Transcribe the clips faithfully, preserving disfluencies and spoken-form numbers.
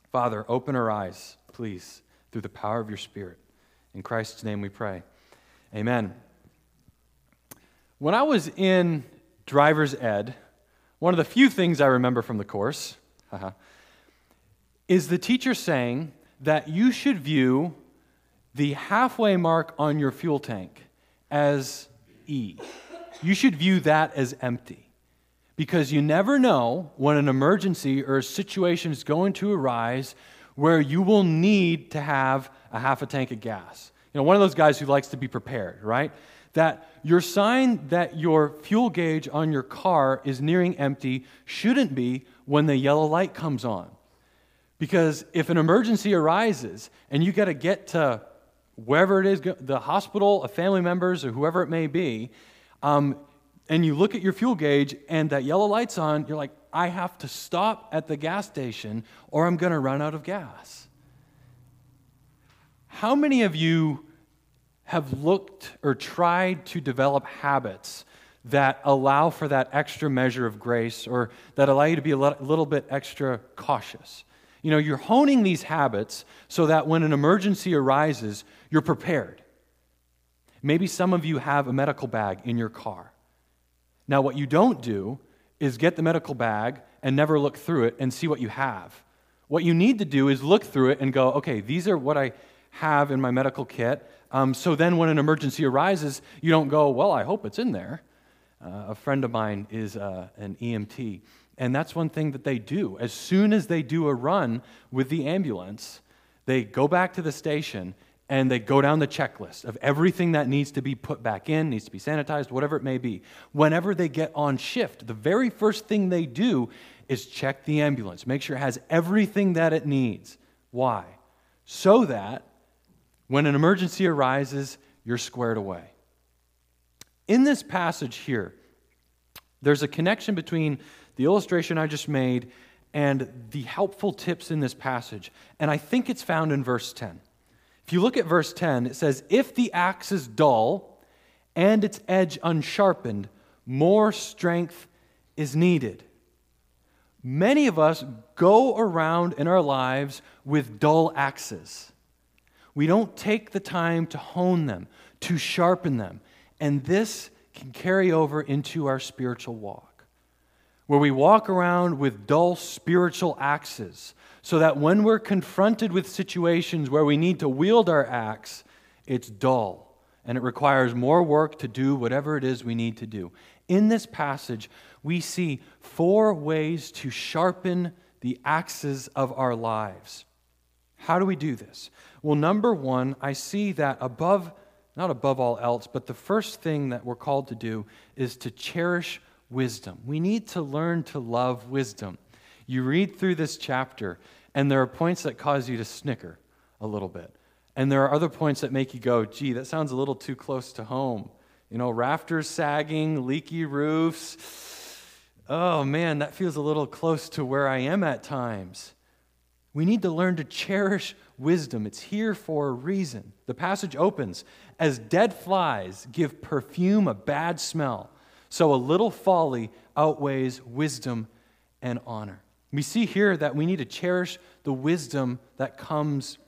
Father, open our eyes, please, through the power of your Spirit. In Christ's name we pray. Amen. When I was in driver's ed, one of the few things I remember from the course is the teacher saying that you should view the halfway mark on your fuel tank as E. You should view that as empty, because you never know when an emergency or a situation is going to arise where you will need to have a half a tank of gas. You know, one of those guys who likes to be prepared, right? That your sign that your fuel gauge on your car is nearing empty shouldn't be when the yellow light comes on. Because if an emergency arises and you got to get to wherever it is, the hospital, a family members, or whoever it may be, um, and you look at your fuel gauge and that yellow light's on, you're like, I have to stop at the gas station or I'm going to run out of gas. How many of you have looked or tried to develop habits that allow for that extra measure of grace, or that allow you to be a little bit extra cautious? You know, you're honing these habits so that when an emergency arises, you're prepared. Maybe some of you have a medical bag in your car. Now, what you don't do is get the medical bag and never look through it and see what you have. What you need to do is look through it and go, okay, these are what I have in my medical kit. Um, so then when an emergency arises, you don't go, well, I hope it's in there. Uh, a friend of mine is uh, an E M T, and that's one thing that they do. As soon as they do a run with the ambulance, they go back to the station and they go down the checklist of everything that needs to be put back in, needs to be sanitized, whatever it may be. Whenever they get on shift, the very first thing they do is check the ambulance, make sure it has everything that it needs. Why? So that when an emergency arises, you're squared away. In this passage here, there's a connection between the illustration I just made and the helpful tips in this passage, and I think it's found in verse ten. If you look at verse ten, it says, if the axe is dull and its edge unsharpened, more strength is needed. Many of us go around in our lives with dull axes. We don't take the time to hone them, to sharpen them. And this can carry over into our spiritual walk, where we walk around with dull spiritual axes, so that when we're confronted with situations where we need to wield our axe, it's dull, and it requires more work to do whatever it is we need to do. In this passage, we see four ways to sharpen the axes of our lives. How do we do this? Well, number one, I see that above, not above all else, but the first thing that we're called to do is to cherish wisdom. We need to learn to love wisdom. You read through this chapter, and there are points that cause you to snicker a little bit. And there are other points that make you go, gee, that sounds a little too close to home. You know, rafters sagging, leaky roofs. Oh, man, that feels a little close to where I am at times. We need to learn to cherish wisdom. It's here for a reason. The passage opens, as dead flies give perfume a bad smell, so a little folly outweighs wisdom and honor. We see here that we need to cherish the wisdom that comes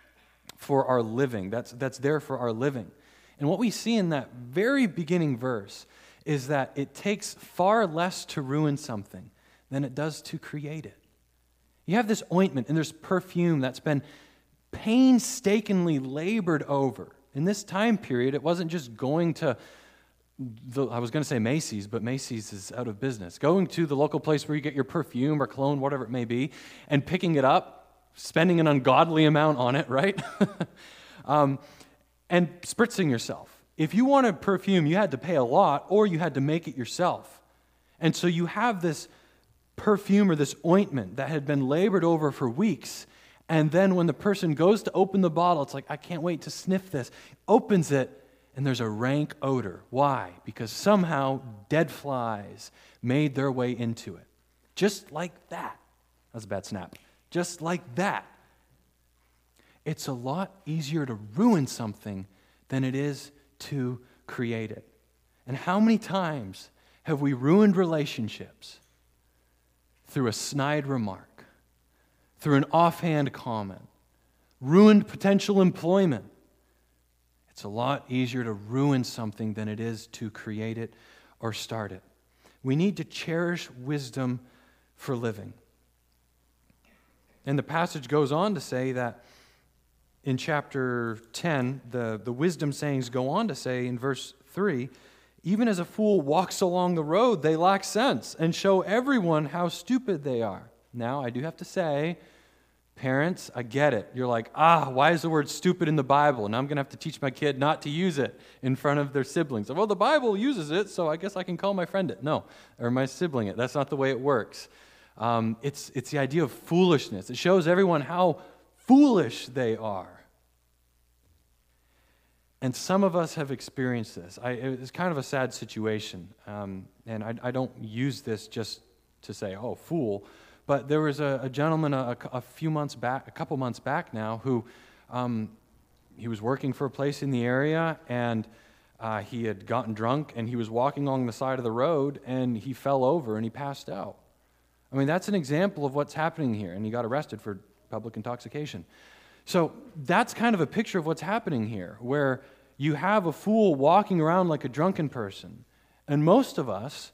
for our living. That's, that's there for our living. And what we see in that very beginning verse is that it takes far less to ruin something than it does to create it. You have this ointment and there's perfume that's been painstakingly labored over. In this time period, it wasn't just going to, the, I was going to say Macy's, but Macy's is out of business. Going to the local place where you get your perfume or cologne, whatever it may be, and picking it up, spending an ungodly amount on it, right? um, and spritzing yourself. If you wanted perfume, you had to pay a lot or you had to make it yourself. And so you have this perfume or this ointment that had been labored over for weeks. And then when the person goes to open the bottle, it's like, I can't wait to sniff this. Opens it, and there's a rank odor. Why? Because somehow dead flies made their way into it. Just like that. That was a bad snap. Just like that. It's a lot easier to ruin something than it is to create it. And how many times have we ruined relationships through a snide remark, through an offhand comment, ruined potential employment. It's a lot easier to ruin something than it is to create it or start it. We need to cherish wisdom for living. And the passage goes on to say that in chapter ten, the, the wisdom sayings go on to say in verse three, even as a fool walks along the road, they lack sense and show everyone how stupid they are. Now, I do have to say, parents, I get it. You're like, ah, why is the word stupid in the Bible? And I'm going to have to teach my kid not to use it in front of their siblings. Well, the Bible uses it, so I guess I can call my friend it. No, or my sibling it. That's not the way it works. Um, it's, it's the idea of foolishness. It shows everyone how foolish they are. And some of us have experienced this. I, it's kind of a sad situation. Um, and I, I don't use this just to say, oh, fool. But there was a, a gentleman a, a few months back, a couple months back now, who um, he was working for a place in the area, and uh, he had gotten drunk, and he was walking along the side of the road, and he fell over, and he passed out. I mean, that's an example of what's happening here, and he got arrested for public intoxication. So that's kind of a picture of what's happening here, where you have a fool walking around like a drunken person. And most of us,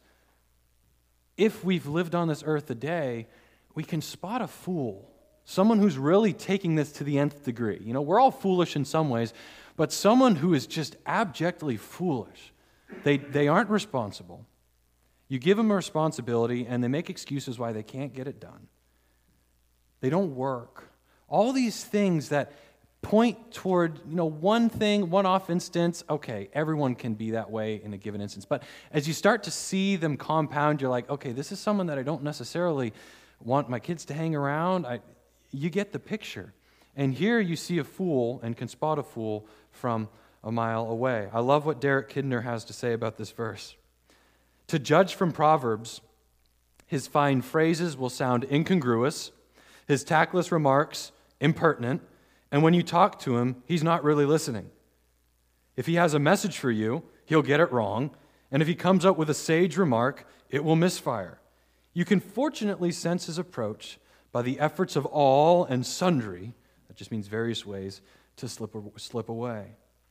if we've lived on this earth a day, we can spot a fool, someone who's really taking this to the nth degree. You know, we're all foolish in some ways, but someone who is just abjectly foolish. They, they aren't responsible. You give them a responsibility, and they make excuses why they can't get it done. They don't work. All these things that point toward, you know, one thing, one-off instance. Okay, everyone can be that way in a given instance. But as you start to see them compound, you're like, okay, this is someone that I don't necessarily want my kids to hang around. I, you get the picture. And here you see a fool and can spot a fool from a mile away. I love what Derek Kidner has to say about this verse. To judge from Proverbs, his fine phrases will sound incongruous, his tactless remarks impertinent, and when you talk to him, he's not really listening. If he has a message for you, he'll get it wrong, and if he comes up with a sage remark, it will misfire. You can fortunately sense his approach by the efforts of all and sundry, that just means various ways, to slip, slip away.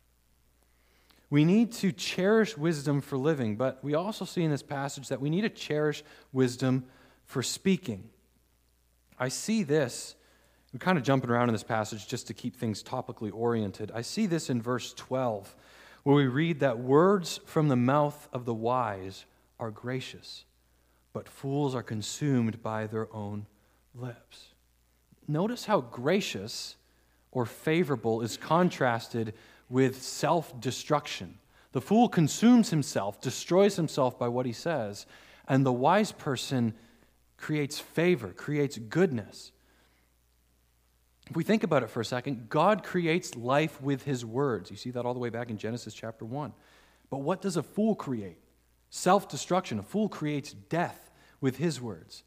We need to cherish wisdom for living, but we also see in this passage that we need to cherish wisdom for speaking. I see this, we're kind of jumping around in this passage just to keep things topically oriented. I see this in verse twelve, where we read that words from the mouth of the wise are gracious, but fools are consumed by their own lips. Notice how gracious or favorable is contrasted with self-destruction. The fool consumes himself, destroys himself by what he says, and the wise person creates favor, creates goodness. If we think about it for a second, God creates life with his words. You see that all the way back in Genesis chapter one. But what does a fool create? Self-destruction. A fool creates death with his words.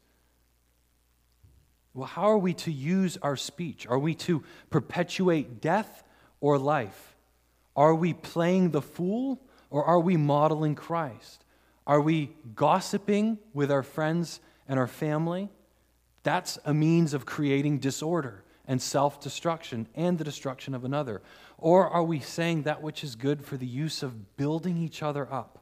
Well, how are we to use our speech? Are we to perpetuate death or life? Are we playing the fool or are we modeling Christ? Are we gossiping with our friends and our family? That's a means of creating disorder and self-destruction and the destruction of another. Or are we saying that which is good for the use of building each other up?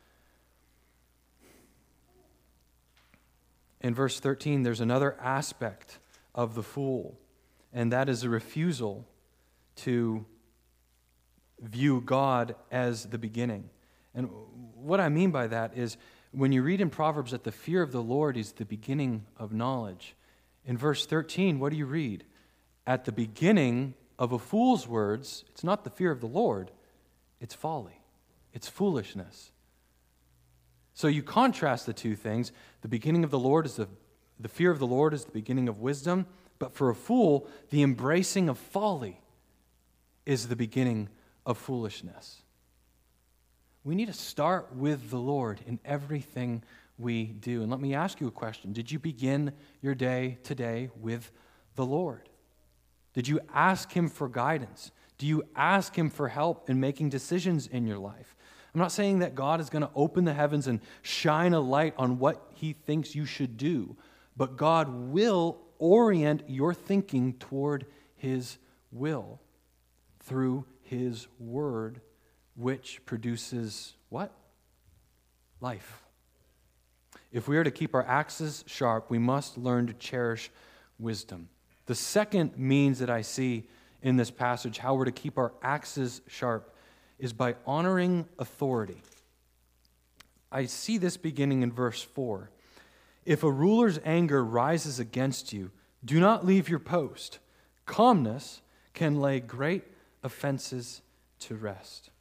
In verse thirteen, there's another aspect of the fool, and that is a refusal to view God as the beginning. And what I mean by that is when you read in Proverbs that the fear of the Lord is the beginning of knowledge, in verse thirteen, what do you read? At the beginning of a fool's words, it's not the fear of the Lord, it's folly, it's foolishness. So you contrast the two things. The beginning of the Lord is the, the fear of the Lord is the beginning of wisdom, but for a fool, the embracing of folly is the beginning of foolishness. We need to start with the Lord in everything we do. And let me ask you a question. Did you begin your day today with the Lord? Did you ask him for guidance? Do you ask him for help in making decisions in your life? I'm not saying that God is going to open the heavens and shine a light on what he thinks you should do, but God will orient your thinking toward His will through His Word, which produces what? Life. If we are to keep our axes sharp, we must learn to cherish wisdom. The second means that I see in this passage, how we're to keep our axes sharp, is by honoring authority. I see this beginning in verse four. If a ruler's anger rises against you, do not leave your post. Calmness can lay great offenses to rest.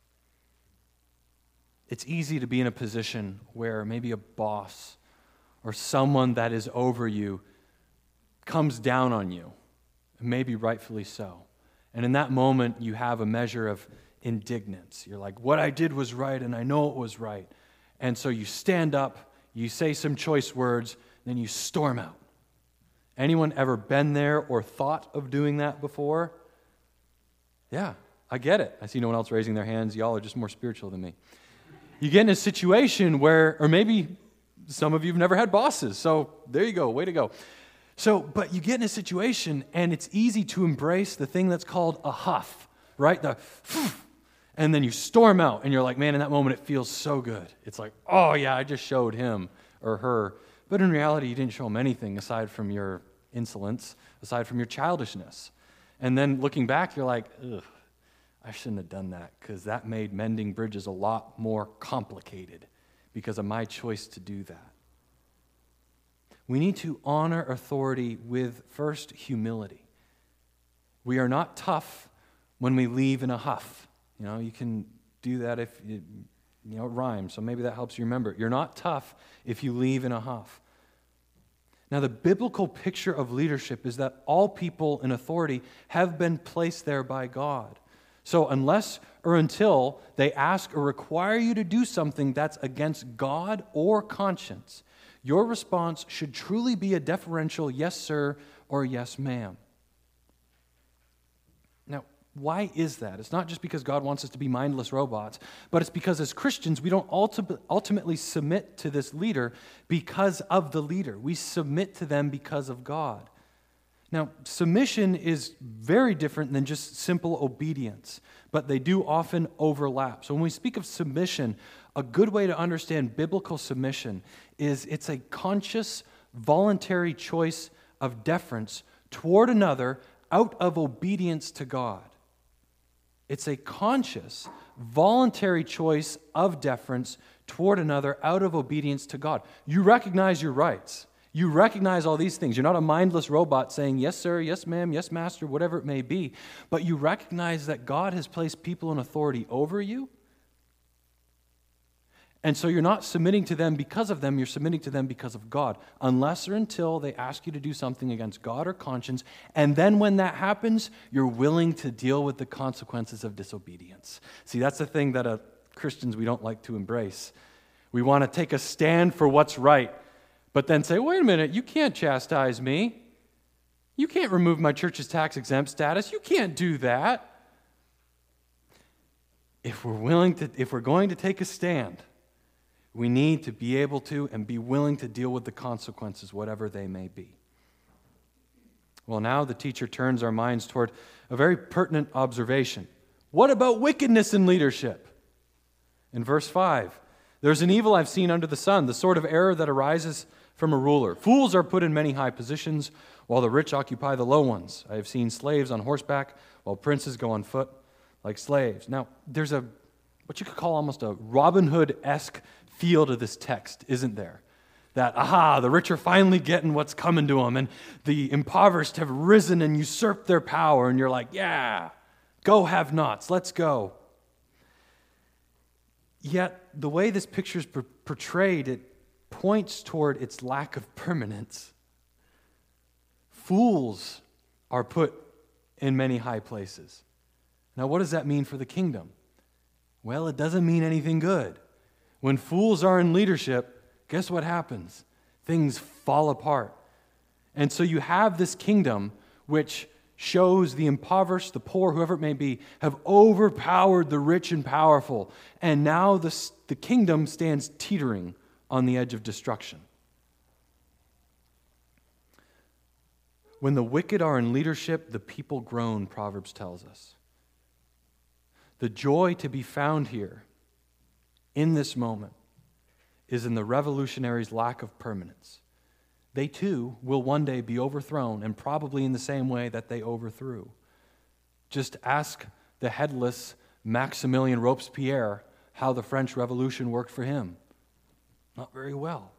It's easy to be in a position where maybe a boss or someone that is over you comes down on you, maybe rightfully so. And in that moment, you have a measure of indignance. You're like, what I did was right, and I know it was right. And so you stand up, you say some choice words, then you storm out. Anyone ever been there or thought of doing that before? Yeah, I get it. I see no one else raising their hands. Y'all are just more spiritual than me. You get in a situation where, or maybe some of you have never had bosses, so there you go, way to go. So, but you get in a situation and it's easy to embrace the thing that's called a huff, right? The and then you storm out and you're like, man, in that moment it feels so good. It's like, oh yeah, I just showed him or her. But in reality, you didn't show them anything aside from your insolence, aside from your childishness. And then looking back, you're like, ugh, I shouldn't have done that because that made mending bridges a lot more complicated because of my choice to do that. We need to honor authority with, first, humility. We are not tough when we leave in a huff. You know, you can do that if, it, you know, it rhymes, so maybe that helps you remember. You're not tough if you leave in a huff. Now, the biblical picture of leadership is that all people in authority have been placed there by God. So unless or until they ask or require you to do something that's against God or conscience, your response should truly be a deferential yes, sir, or yes, ma'am. Now, why is that? It's not just because God wants us to be mindless robots, but it's because as Christians, we don't ulti- ultimately submit to this leader because of the leader. We submit to them because of God. Now, submission is very different than just simple obedience, but they do often overlap. So when we speak of submission, a good way to understand biblical submission is it's a conscious, voluntary choice of deference toward another out of obedience to God. It's a conscious, voluntary choice of deference toward another out of obedience to God. You recognize your rights. You recognize all these things. You're not a mindless robot saying, yes, sir, yes, ma'am, yes, master, whatever it may be. But you recognize that God has placed people in authority over you. And so you're not submitting to them because of them, you're submitting to them because of God, unless or until they ask you to do something against God or conscience. And then when that happens, you're willing to deal with the consequences of disobedience. See, that's the thing that uh, Christians, we don't like to embrace. We want to take a stand for what's right, but then say, wait a minute, you can't chastise me. You can't remove my church's tax-exempt status. You can't do that. If we're willing to, if we're going to take a stand, we need to be able to and be willing to deal with the consequences, whatever they may be. Well, now the teacher turns our minds toward a very pertinent observation. What about wickedness in leadership? In verse five, there's an evil I've seen under the sun, the sort of error that arises from a ruler. Fools are put in many high positions, while the rich occupy the low ones. I have seen slaves on horseback, while princes go on foot like slaves. Now, there's a what you could call almost a Robin Hood-esque feel to this text, isn't there? That, aha, the rich are finally getting what's coming to them, and the impoverished have risen and usurped their power, and you're like, yeah, go have-nots, let's go. Yet, the way this picture is per- portrayed, it points toward its lack of permanence. Fools are put in many high places. Now, what does that mean for the kingdom? Well, it doesn't mean anything good. When fools are in leadership, guess what happens? Things fall apart. And so you have this kingdom which shows the impoverished, the poor, whoever it may be, have overpowered the rich and powerful. And now the, the kingdom stands teetering on the edge of destruction. When the wicked are in leadership, the people groan, Proverbs tells us. The joy to be found here in this moment is in the revolutionaries' lack of permanence. They too will one day be overthrown, and probably in the same way that they overthrew. Just ask the headless Maximilien Robespierre how the French Revolution worked for him. Not very well.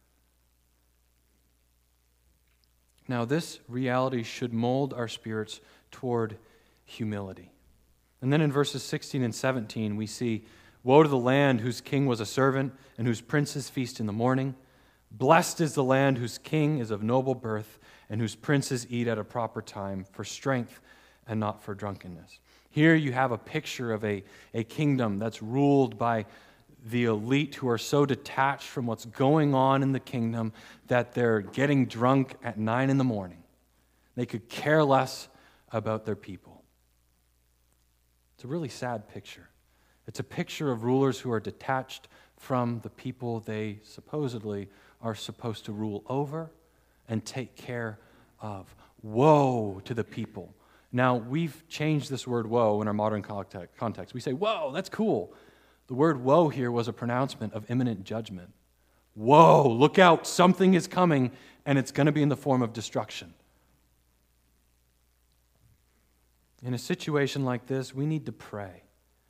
Now, this reality should mold our spirits toward humility. And then in verses sixteen and seventeen, we see, "Woe to the land whose king was a servant and whose princes feast in the morning. Blessed is the land whose king is of noble birth and whose princes eat at a proper time for strength and not for drunkenness." Here you have a picture of a, a kingdom that's ruled by the elite who are so detached from what's going on in the kingdom that they're getting drunk at nine in the morning. They could care less about their people. It's a really sad picture. It's a picture of rulers who are detached from the people they supposedly are supposed to rule over and take care of. Woe to the people. Now, we've changed this word woe in our modern context. We say, whoa, that's cool. The word woe here was a pronouncement of imminent judgment. Whoa, look out, something is coming, and it's going to be in the form of destruction. In a situation like this, we need to pray.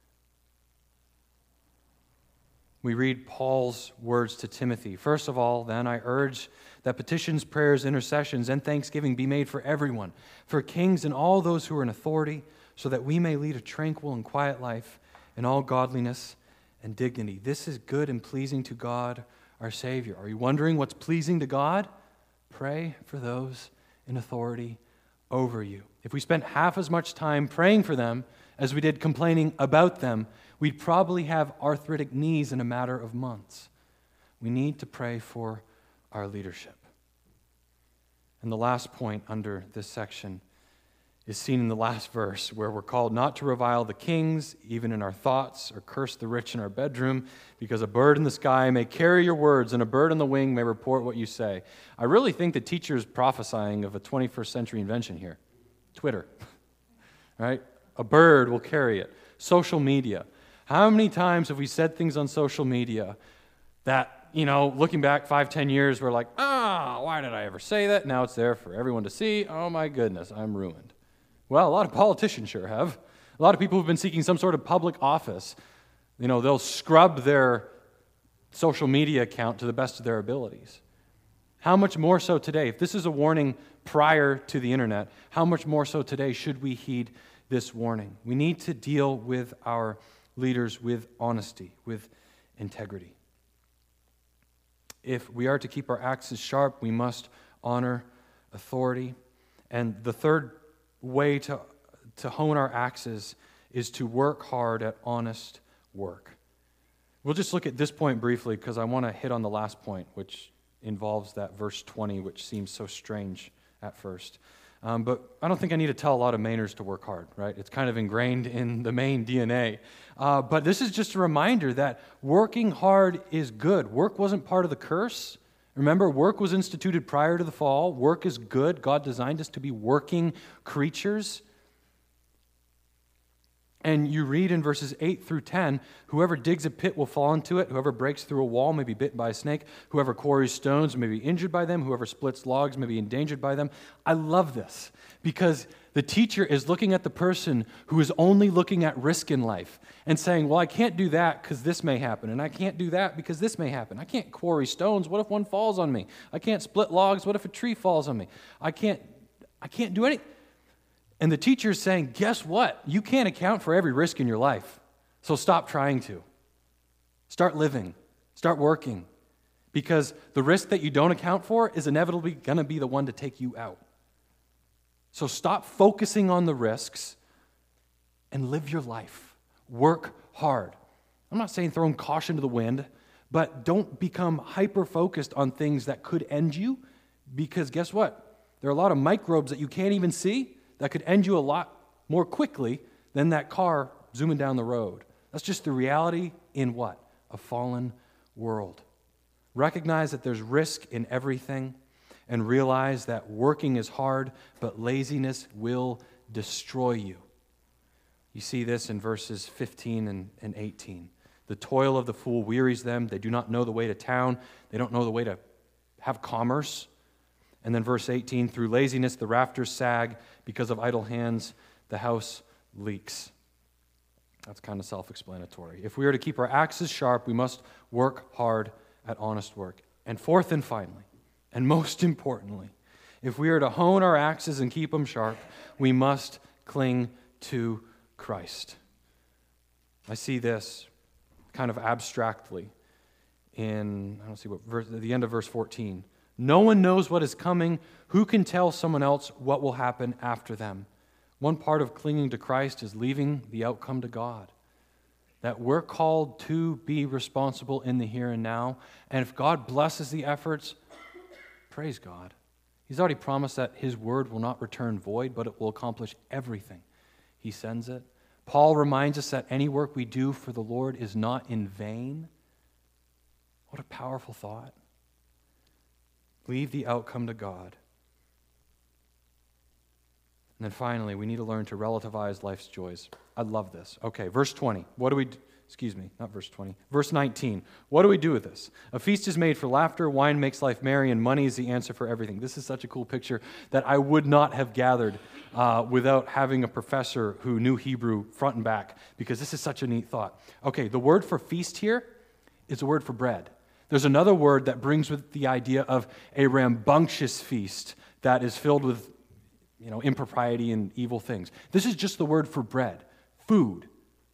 We read Paul's words to Timothy. "First of all, then, I urge that petitions, prayers, intercessions, and thanksgiving be made for everyone, for kings and all those who are in authority, so that we may lead a tranquil and quiet life in all godliness and dignity. This is good and pleasing to God, our Savior." Are you wondering what's pleasing to God? Pray for those in authority over you. If we spent half as much time praying for them as we did complaining about them, we'd probably have arthritic knees in a matter of months. We need to pray for our leadership. And the last point under this section is seen in the last verse, where we're called not to revile the kings, even in our thoughts, or curse the rich in our bedroom, because a bird in the sky may carry your words, and a bird on the wing may report what you say. I really think the teacher is prophesying of a twenty-first century invention here. Twitter. Right? A bird will carry it. Social media. How many times have we said things on social media that, you know, looking back five, ten years, we're like, ah, why did I ever say that? Now it's there for everyone to see. Oh my goodness, I'm ruined. Well, a lot of politicians sure have. A lot of people who've been seeking some sort of public office, you know, they'll scrub their social media account to the best of their abilities. How much more so today? If this is a warning prior to the internet, how much more so today should we heed this warning? We need to deal with our leaders with honesty, with integrity. If we are to keep our axes sharp, we must honor authority. And the third way to, to hone our axes is to work hard at honest work. We'll just look at this point briefly because I want to hit on the last point, which involves that verse twenty, which seems so strange at first. Um, but I don't think I need to tell a lot of Mainers to work hard, right? It's kind of ingrained in the Maine D N A. Uh, but this is just a reminder that working hard is good. Work wasn't part of the curse. Remember, work was instituted prior to the fall. Work is good. God designed us to be working creatures. And you read in verses eight through ten, whoever digs a pit will fall into it. Whoever breaks through a wall may be bitten by a snake. Whoever quarries stones may be injured by them. Whoever splits logs may be endangered by them. I love this because the teacher is looking at the person who is only looking at risk in life and saying, well, I can't do that because this may happen. And I can't do that because this may happen. I can't quarry stones. What if one falls on me? I can't split logs. What if a tree falls on me? I can't, I can't do anything. And the teacher is saying, guess what? You can't account for every risk in your life. So stop trying to. Start living. Start working. Because the risk that you don't account for is inevitably going to be the one to take you out. So stop focusing on the risks and live your life. Work hard. I'm not saying throwing caution to the wind, but don't become hyper-focused on things that could end you, because guess what? There are a lot of microbes that you can't even see that could end you a lot more quickly than that car zooming down the road. That's just the reality in what? A fallen world. Recognize that there's risk in everything, and realize that working is hard, but laziness will destroy you. You see this in verses fifteen and, and eighteen. The toil of the fool wearies them. They do not know the way to town. They don't know the way to have commerce. And then verse eighteen, through laziness the rafters sag. Because of idle hands the house leaks. That's kind of self-explanatory. If we are to keep our axes sharp, we must work hard at honest work. And fourth and finally, and most importantly, if we are to hone our axes and keep them sharp, we must cling to Christ. I see this kind of abstractly in, I don't see what, verse, at the end of verse fourteen. No one knows what is coming. Who can tell someone else what will happen after them? One part of clinging to Christ is leaving the outcome to God. That we're called to be responsible in the here and now. And if God blesses the efforts, praise God. He's already promised that His word will not return void, but it will accomplish everything He sends it. Paul reminds us that any work we do for the Lord is not in vain. What a powerful thought. Leave the outcome to God. And then finally, we need to learn to relativize life's joys. I love this. Okay, verse twenty. What do we do? Excuse me, not verse twenty. Verse nineteen. What do we do with this? A feast is made for laughter, wine makes life merry, and money is the answer for everything. This is such a cool picture that I would not have gathered uh, without having a professor who knew Hebrew front and back, because this is such a neat thought. Okay, the word for feast here is a word for bread. There's another word that brings with the idea of a rambunctious feast that is filled with, you know, impropriety and evil things. This is just the word for bread, food.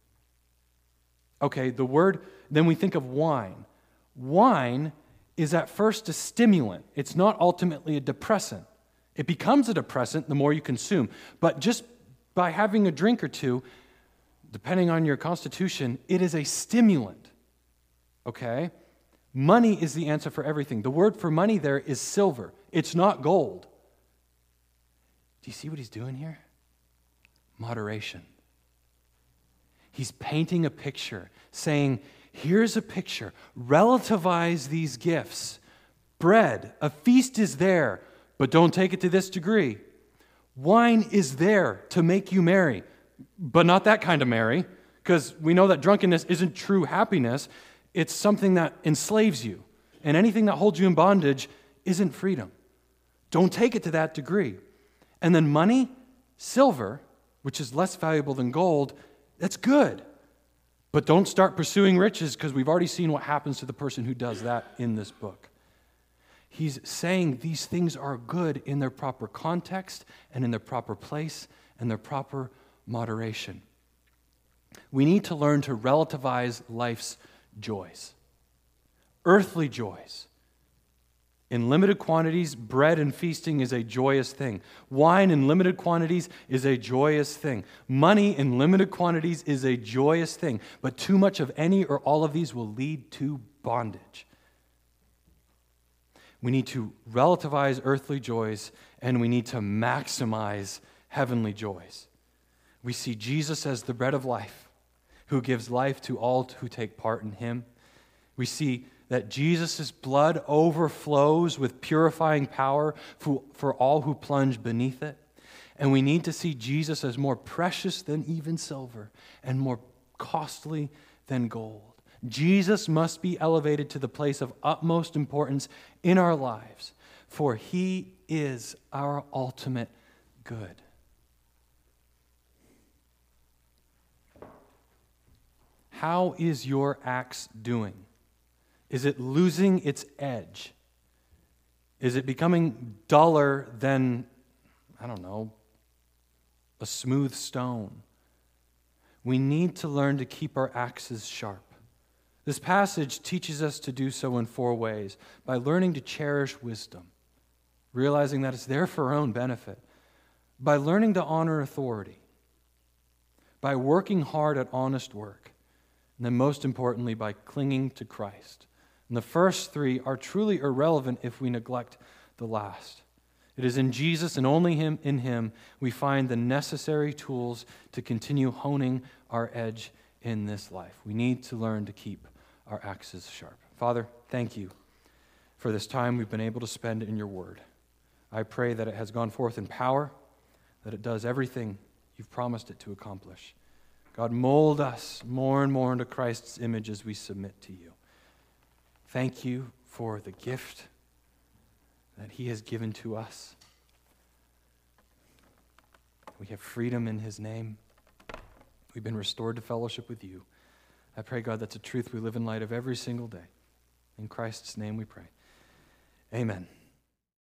Okay, the word, then we think of wine. Wine is at first a stimulant. It's not ultimately a depressant. It becomes a depressant the more you consume. But just by having a drink or two, depending on your constitution, it is a stimulant. Okay? Money is the answer for everything. The word for money there is silver. It's not gold. Do you see what he's doing here? Moderation. He's painting a picture, saying, here's a picture. Relativize these gifts. Bread, a feast is there, but don't take it to this degree. Wine is there to make you merry, but not that kind of merry, because we know that drunkenness isn't true happiness. It's something that enslaves you. And anything that holds you in bondage isn't freedom. Don't take it to that degree. And then money, silver, which is less valuable than gold, that's good. But don't start pursuing riches, because we've already seen what happens to the person who does that in this book. He's saying these things are good in their proper context and in their proper place and their proper moderation. We need to learn to relativize life's joys. Earthly joys. In limited quantities, bread and feasting is a joyous thing. Wine in limited quantities is a joyous thing. Money in limited quantities is a joyous thing. But too much of any or all of these will lead to bondage. We need to relativize earthly joys, and we need to maximize heavenly joys. We see Jesus as the bread of life, who gives life to all who take part in Him. We see that Jesus' blood overflows with purifying power for, for all who plunge beneath it. And we need to see Jesus as more precious than even silver and more costly than gold. Jesus must be elevated to the place of utmost importance in our lives, for He is our ultimate good. How is your axe doing? Is it losing its edge? Is it becoming duller than, I don't know, a smooth stone? We need to learn to keep our axes sharp. This passage teaches us to do so in four ways. By learning to cherish wisdom, realizing that it's there for our own benefit. By learning to honor authority. By working hard at honest work. And then most importantly, by clinging to Christ. And the first three are truly irrelevant if we neglect the last. It is in Jesus and only Him, in Him, we find the necessary tools to continue honing our edge in this life. We need to learn to keep our axes sharp. Father, thank You for this time we've been able to spend in Your Word. I pray that it has gone forth in power, that it does everything you've promised it to accomplish. God, mold us more and more into Christ's image as we submit to you. Thank you for the gift that he has given to us. We have freedom in his name. We've been restored to fellowship with you. I pray, God, that's a truth we live in light of every single day. In Christ's name we pray. Amen.